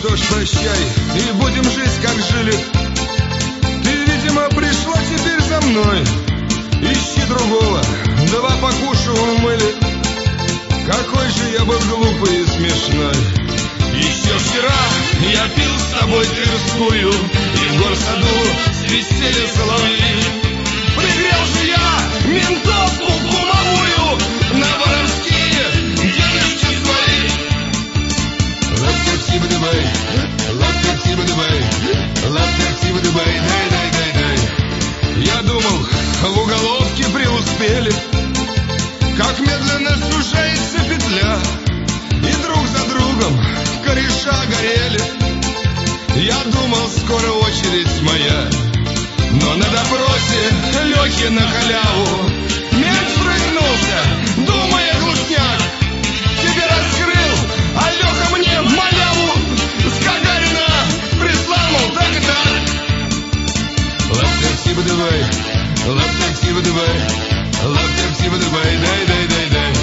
уж прощай, и будем жить, как жили. Ты, видимо, пришла теперь за мной. Ищи другого, два покушу умыли. Какой же я был глупый и смешной. Еще вчера я пил с тобой Тверскую, и в горсаду свистели соловьи. Пригрел же я ментовку кумовую на воровские денежки свои. Лап-тап-тиба-дабай, лап-тап-тиба-дабай, лап-тап-тиба-дабай, дай-дай-дай-дай. Я думал, в уголовке преуспели, как медленно сужается петля, и друг за другом кореша горели. Я думал, скоро очередь моя, но на допросе Лехи на халяву мент спрыгнулся, думая глушняк. Тебе раскрыл, а Леха мне маляву с Гагарина прислал, мол, так-так. Лап-тап-тиба-давай, лап-тап-тиба-давай, лап-тап-тиба-давай, дай-дай-дай-дай.